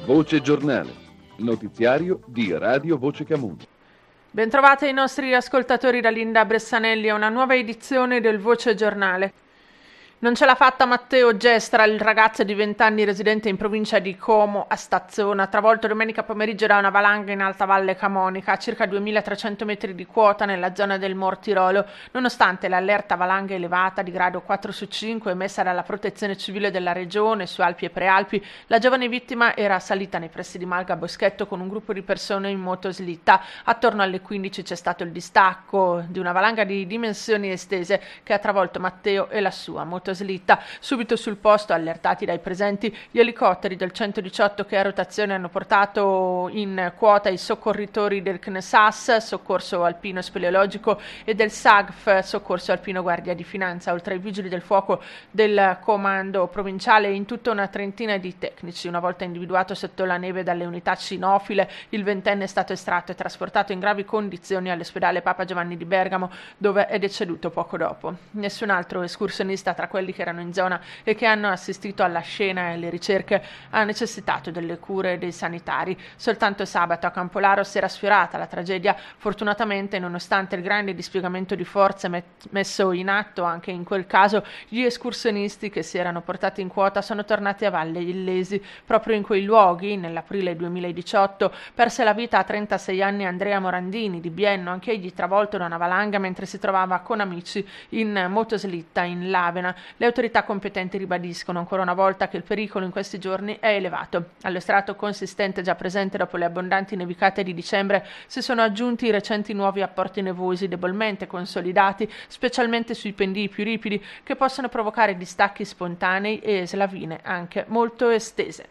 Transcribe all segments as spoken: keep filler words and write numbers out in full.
Voce Giornale, notiziario di Radio Voce Camuno. Bentrovati ai nostri ascoltatori da Linda Bressanelli a una nuova edizione del Voce Giornale. Non ce l'ha fatta Matteo Gestra, il ragazzo di venti anni residente in provincia di Como a Stazzona, travolto domenica pomeriggio da una valanga in Alta Valle Camonica, a circa duemilatrecento metri di quota nella zona del Mortirolo. Nonostante l'allerta valanga elevata di grado quattro su cinque emessa dalla Protezione Civile della Regione su Alpi e Prealpi, la giovane vittima era salita nei pressi di Malga Boschetto con un gruppo di persone in motoslitta. Attorno alle quindici c'è stato il distacco di una valanga di dimensioni estese che ha travolto Matteo e la sua motoslitta. Slitta. Subito sul posto, allertati dai presenti, gli elicotteri del centodiciotto che a rotazione hanno portato in quota i soccorritori del C N S A S, Soccorso Alpino Speleologico, e del S A G F, Soccorso Alpino Guardia di Finanza, oltre ai vigili del fuoco del comando provinciale e in tutta una trentina di tecnici. Una volta individuato sotto la neve dalle unità cinofile, il ventenne è stato estratto e trasportato in gravi condizioni all'ospedale Papa Giovanni di Bergamo, dove è deceduto poco dopo. Nessun altro escursionista tra quelli che erano in zona e che hanno assistito alla scena e alle ricerche ha necessitato delle cure dei sanitari. Soltanto sabato a Campolaro si era sfiorata la tragedia. Fortunatamente, nonostante il grande dispiegamento di forze met- messo in atto anche in quel caso, gli escursionisti che si erano portati in quota sono tornati a valle illesi. Proprio in quei luoghi, nell'aprile duemiladiciotto, perse la vita a trentasei anni Andrea Morandini di Bienno, anche egli travolto da una valanga mentre si trovava con amici in motoslitta in Lavena. Le autorità competenti ribadiscono ancora una volta che il pericolo in questi giorni è elevato. Allo strato consistente già presente dopo le abbondanti nevicate di dicembre si sono aggiunti i recenti nuovi apporti nevosi debolmente consolidati, specialmente sui pendii più ripidi, che possono provocare distacchi spontanei e slavine anche molto estese.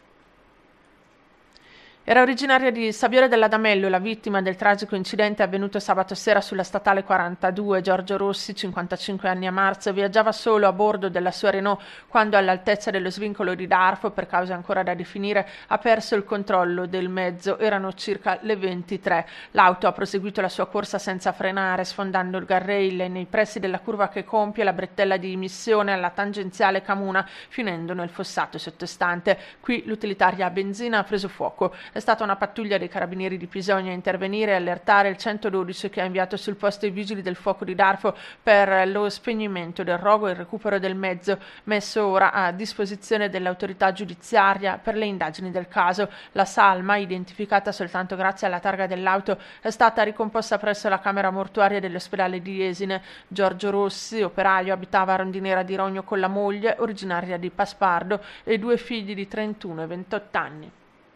Era originaria di Saviore dell'Adamello, la vittima del tragico incidente avvenuto sabato sera sulla statale quarantadue. Giorgio Rossi, cinquantacinque anni, a marzo, viaggiava solo a bordo della sua Renault quando, all'altezza dello svincolo di Darfo, per cause ancora da definire, ha perso il controllo del mezzo. Erano circa le ventitré. L'auto ha proseguito la sua corsa senza frenare, sfondando il guardrail nei pressi della curva che compie la bretella di missione alla tangenziale Camuna, finendo nel fossato sottostante. Qui l'utilitaria a benzina ha preso fuoco. È stata una pattuglia dei carabinieri di Pisonia a intervenire e allertare il centododici, che ha inviato sul posto i vigili del fuoco di Darfo per lo spegnimento del rogo e il recupero del mezzo, messo ora a disposizione dell'autorità giudiziaria per le indagini del caso. La salma, identificata soltanto grazie alla targa dell'auto, è stata ricomposta presso la camera mortuaria dell'ospedale di Jesine. Giorgio Rossi, operaio, abitava a Rondinera di Rogno con la moglie, originaria di Paspardo, e due figli di trentuno e ventotto anni.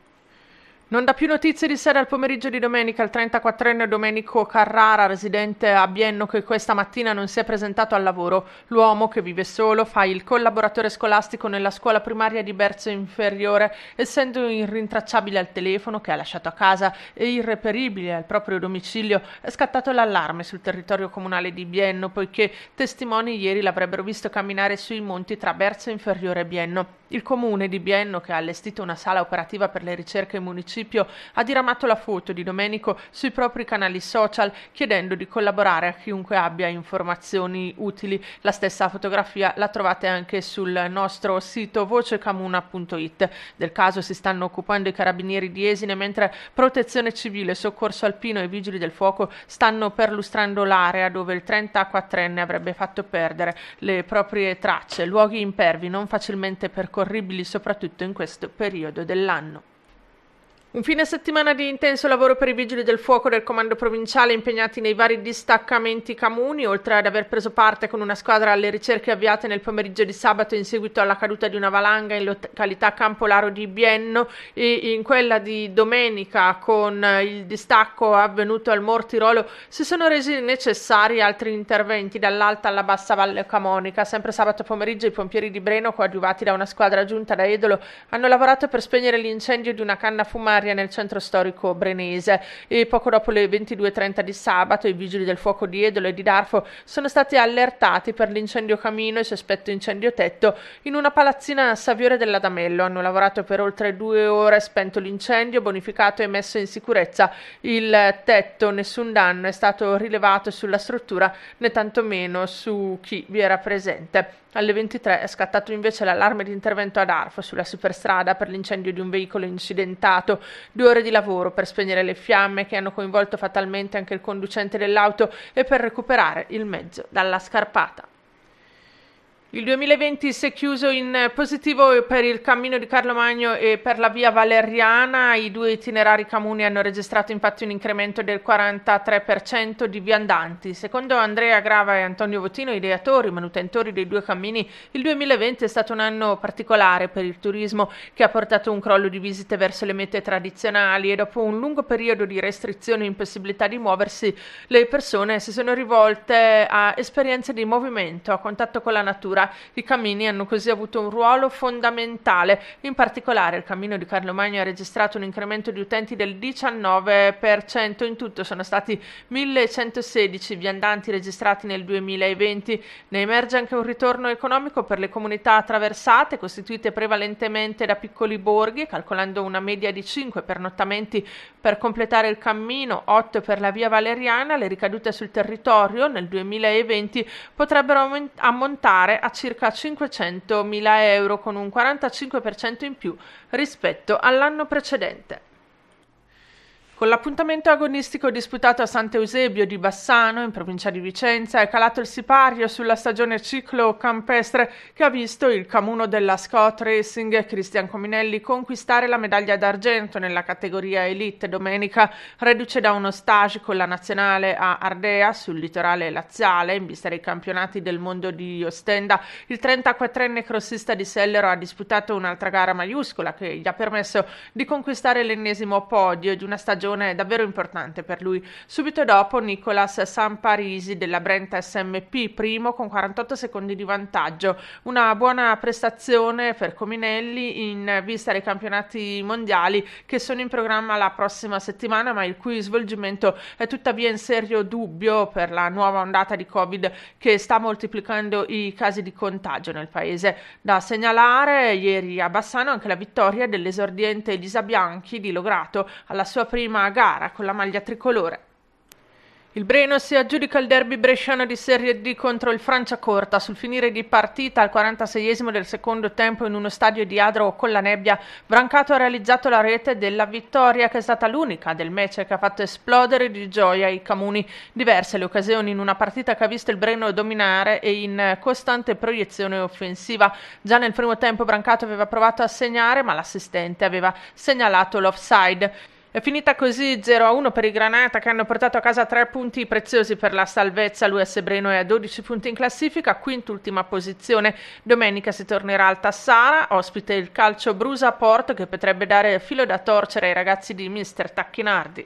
Non dà più notizie di sé dal pomeriggio di domenica il trentaquattrenne Domenico Carrara, residente a Bienno, che questa mattina non si è presentato al lavoro. L'uomo, che vive solo, fa il collaboratore scolastico nella scuola primaria di Berzo Inferiore. Essendo irrintracciabile al telefono che ha lasciato a casa e irreperibile al proprio domicilio, è scattato l'allarme sul territorio comunale di Bienno, poiché testimoni ieri l'avrebbero visto camminare sui monti tra Berzo Inferiore e Bienno. Il comune di Bienno, che ha allestito una sala operativa per le ricerche in municipio, ha diramato la foto di Domenico sui propri canali social, chiedendo di collaborare a chiunque abbia informazioni utili. La stessa fotografia la trovate anche sul nostro sito vocecamuna punto it. Del caso si stanno occupando i carabinieri di Jesine, mentre Protezione Civile, Soccorso Alpino e Vigili del Fuoco stanno perlustrando l'area dove il trentaquattrenne avrebbe fatto perdere le proprie tracce, luoghi impervi non facilmente percorribili soprattutto in questo periodo dell'anno. Un fine settimana di intenso lavoro per i vigili del fuoco del comando provinciale impegnati nei vari distaccamenti Camuni, oltre ad aver preso parte con una squadra alle ricerche avviate nel pomeriggio di sabato in seguito alla caduta di una valanga in località Campolaro di Bienno, e in quella di domenica con il distacco avvenuto al Mortirolo si sono resi necessari altri interventi dall'alta alla bassa Valle Camonica. Sempre sabato pomeriggio i pompieri di Breno, coadiuvati da una squadra giunta da Edolo, hanno lavorato per spegnere l'incendio di una canna a fumare straordinaria nel centro storico brenese e poco dopo le ventidue e trenta di sabato i vigili del fuoco di Edolo e di Darfo sono stati allertati per l'incendio camino e sospetto incendio tetto in una palazzina a Saviore dell'Adamello. Hanno lavorato per oltre due ore, spento l'incendio, bonificato e messo in sicurezza il tetto. Nessun danno è stato rilevato sulla struttura né tantomeno su chi vi era presente. Alle ventitré è scattato invece l'allarme di intervento ad Arfo sulla superstrada per l'incendio di un veicolo incidentato. Due ore di lavoro per spegnere le fiamme che hanno coinvolto fatalmente anche il conducente dell'auto e per recuperare il mezzo dalla scarpata. Il duemilaventi si è chiuso in positivo per il cammino di Carlo Magno e per la via Valeriana. I due itinerari comuni hanno registrato infatti un incremento del quarantatré per cento di viandanti. Secondo Andrea Grava e Antonio Votino, ideatori, manutentori dei due cammini, il duemilaventi è stato un anno particolare per il turismo che ha portato un crollo di visite verso le mete tradizionali e dopo un lungo periodo di restrizioni e impossibilità di muoversi, le persone si sono rivolte a esperienze di movimento, a contatto con la natura. I cammini hanno così avuto un ruolo fondamentale. In particolare il cammino di Carlo Magno ha registrato un incremento di utenti del diciannove per cento. In tutto sono stati millecentosedici viandanti registrati nel duemilaventi. Ne emerge anche un ritorno economico per le comunità attraversate, costituite prevalentemente da piccoli borghi, calcolando una media di cinque pernottamenti per completare il cammino, otto per la via Valeriana. Le ricadute sul territorio nel duemilaventi potrebbero aument- ammontare a circa cinquecentomila euro, con un quarantacinque per cento in più rispetto all'anno precedente. Con l'appuntamento agonistico disputato a Sant'Eusebio di Bassano, in provincia di Vicenza, è calato il sipario sulla stagione ciclo-campestre che ha visto il camuno della Scott Racing Cristian Cominelli conquistare la medaglia d'argento nella categoria Elite domenica, reduce da uno stage con la nazionale a Ardea, sul litorale laziale, in vista dei campionati del mondo di Ostenda. Il trentaquattrenne crossista di Sellero ha disputato un'altra gara maiuscola che gli ha permesso di conquistare l'ennesimo podio di una stagione davvero importante per lui. Subito dopo Nicolas Samparisi della Brent S M P, primo con quarantotto secondi di vantaggio. Una buona prestazione per Cominelli in vista dei campionati mondiali che sono in programma la prossima settimana, ma il cui svolgimento è tuttavia in serio dubbio per la nuova ondata di Covid che sta moltiplicando i casi di contagio nel paese. Da segnalare ieri a Bassano anche la vittoria dell'esordiente Elisa Bianchi di Lograto alla sua prima gara con la maglia tricolore. Il Breno si aggiudica il derby bresciano di Serie D contro il Franciacorta. Sul finire di partita al quarantaseiesimo del secondo tempo in uno stadio di Adro con la nebbia, Brancato ha realizzato la rete della vittoria, che è stata l'unica del match che ha fatto esplodere di gioia i Camuni. Diverse le occasioni in una partita che ha visto il Breno dominare e in costante proiezione offensiva. Già nel primo tempo Brancato aveva provato a segnare, ma l'assistente aveva segnalato l'offside. È finita così zero a uno per i Granata, che hanno portato a casa tre punti preziosi per la salvezza. L'U S Breno è a dodici punti in classifica, quintultima posizione. Domenica si tornerà al Tassara, ospite il Calcio Brusa Porto, che potrebbe dare filo da torcere ai ragazzi di mister Tacchinardi.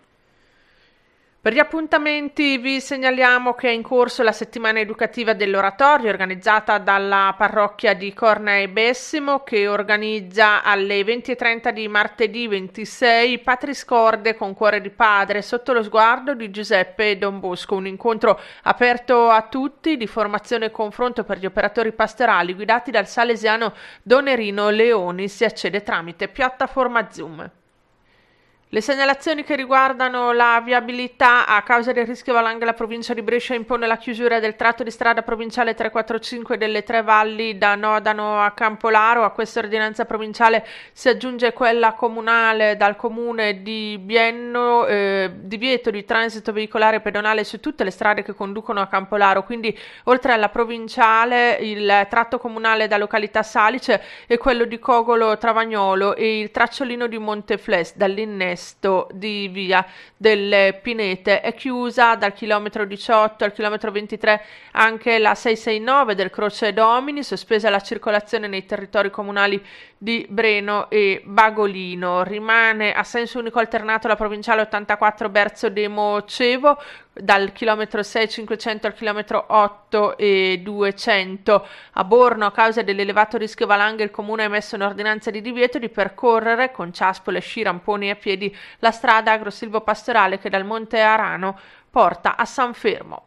Per gli appuntamenti vi segnaliamo che è in corso la settimana educativa dell'oratorio organizzata dalla parrocchia di Corna e Bessimo, che organizza alle venti e trenta di martedì ventisei Patris Corde con Cuore di Padre sotto lo sguardo di Giuseppe Don Bosco, un incontro aperto a tutti di formazione e confronto per gli operatori pastorali guidati dal salesiano Don Erino Leoni. Si accede tramite piattaforma Zoom. Le segnalazioni che riguardano la viabilità: a causa del rischio valanghe la provincia di Brescia impone la chiusura del tratto di strada provinciale trecentoquarantacinque delle Tre Valli da Nodano a Campolaro. A questa ordinanza provinciale si aggiunge quella comunale dal comune di Bienno, eh, divieto di transito veicolare pedonale su tutte le strade che conducono a Campolaro. Quindi oltre alla provinciale il tratto comunale da località Salice e quello di Cogolo Travagnolo e il tracciolino di Montefles dall'innesto di via delle Pinete. È chiusa dal chilometro diciotto al chilometro ventitré anche la seicentosessantanove del Croce Domini, sospesa la circolazione nei territori comunali di Breno e Bagolino. Rimane a senso unico alternato la provinciale ottantaquattro Berzo Demo Cevo dal chilometro sei cinquecento al chilometro otto e duecento. A Borno, a causa dell'elevato rischio valanghe, il comune ha emesso un'ordinanza di divieto di percorrere con ciaspole, sci, ramponi e a piedi la strada agro-silvopastorale che dal Monte Arano porta a San Fermo.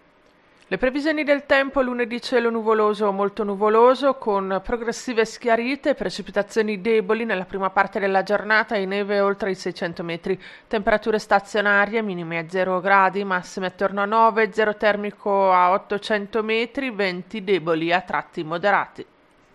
Le previsioni del tempo: lunedì cielo nuvoloso o molto nuvoloso con progressive schiarite, precipitazioni deboli nella prima parte della giornata e neve oltre i seicento metri, temperature stazionarie minime a zero gradi, massime attorno a nove, zero termico a ottocento metri, venti deboli a tratti moderati.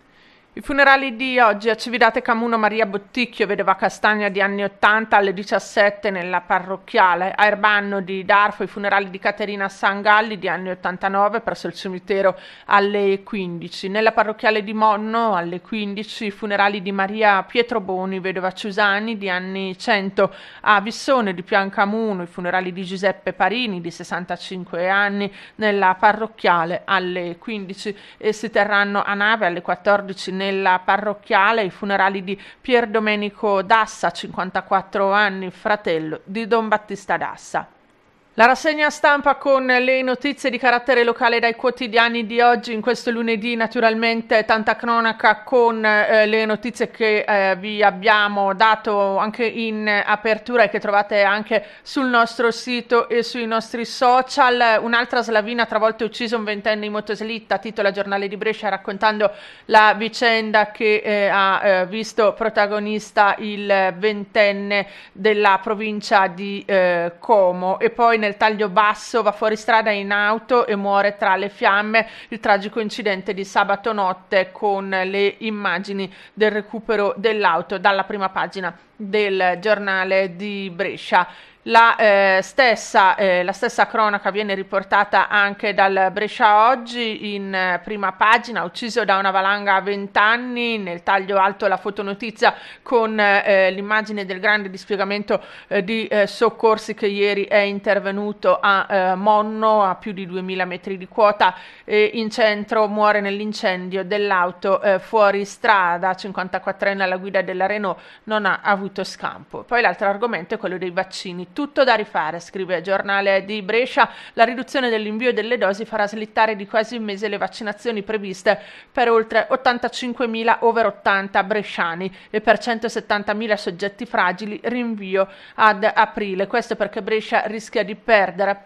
I funerali di oggi a Cividate Camuno: Maria Botticchio, vedova Castagna di anni ottanta, alle diciassette nella parrocchiale. A Erbanno di Darfo i funerali di Caterina Sangalli di anni ottantanove presso il cimitero alle quindici. Nella parrocchiale di Monno alle quindici i funerali di Maria Pietroboni, vedova Ciusani di anni cento. A Vissone di Piancamuno i funerali di Giuseppe Parini di sessantacinque anni nella parrocchiale alle quindici e si terranno a Nave alle quattordici nella parrocchiale i funerali di Pier Domenico Dassa, cinquantaquattro anni, fratello di Don Battista Dassa. La rassegna stampa con le notizie di carattere locale dai quotidiani di oggi. In questo lunedì naturalmente tanta cronaca con eh, le notizie che eh, vi abbiamo dato anche in apertura e che trovate anche sul nostro sito e sui nostri social. Un'altra slavina travolta e uccisa, un ventenne in motoslitta, titola Giornale di Brescia, raccontando la vicenda che eh, ha eh, visto protagonista il ventenne della provincia di eh, Como. E poi nel taglio basso: va fuori strada in auto e muore tra le fiamme, il tragico incidente di sabato notte, con le immagini del recupero dell'auto dalla prima pagina del Giornale di Brescia. La, eh, stessa, eh, la stessa cronaca viene riportata anche dal Brescia Oggi in eh, prima pagina: ucciso da una valanga a venti anni. Nel taglio alto la fotonotizia con eh, l'immagine del grande dispiegamento eh, di eh, soccorsi che ieri è intervenuto a eh, Monno a più di duemila metri di quota, e in centro muore nell'incendio dell'auto eh, fuori strada, cinquantaquattrenne alla guida della Renault, non ha avuto scampo. Poi l'altro argomento è quello dei vaccini. Tutto da rifare, scrive il Giornale di Brescia: la riduzione dell'invio delle dosi farà slittare di quasi un mese le vaccinazioni previste per oltre ottantacinquemila over ottanta bresciani e per centosettantamila soggetti fragili rinvio ad aprile. Questo perché Brescia rischia di perdere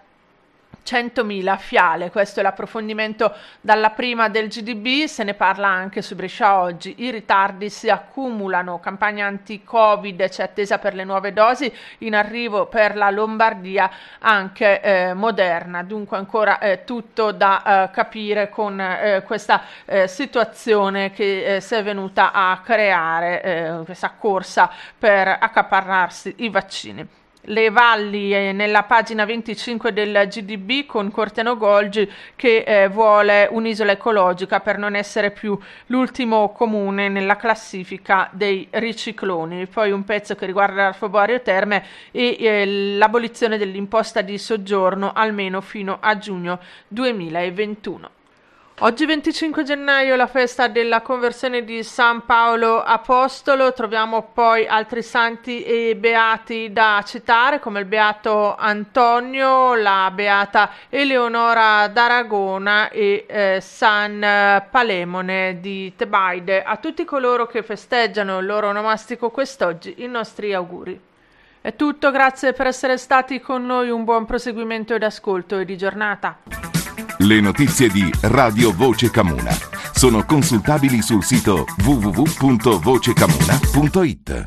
centomila fiale. Questo è l'approfondimento dalla prima del G D B. Se ne parla anche su Brescia Oggi. I ritardi si accumulano, campagna anti-Covid, c'è attesa per le nuove dosi, in arrivo per la Lombardia anche eh, Moderna. Dunque ancora eh, tutto da eh, capire con eh, questa eh, situazione che eh, si è venuta a creare, eh, questa corsa per accaparrarsi i vaccini. Le valli eh, nella pagina venticinque del G D B con Corteno Golgi che eh, vuole un'isola ecologica per non essere più l'ultimo comune nella classifica dei ricicloni. Poi un pezzo che riguarda l'Arfoborio Terme e eh, l'abolizione dell'imposta di soggiorno almeno fino a giugno duemilaventuno. Oggi venticinque gennaio la festa della conversione di San Paolo Apostolo. Troviamo poi altri santi e beati da citare, come il beato Antonio, la beata Eleonora d'Aragona e eh, San Palemone di Tebaide. A tutti coloro che festeggiano il loro onomastico quest'oggi i nostri auguri. È tutto, grazie per essere stati con noi, un buon proseguimento ed ascolto e di giornata. Le notizie di Radio Voce Camuna sono consultabili sul sito w w w punto voce camuna punto i t.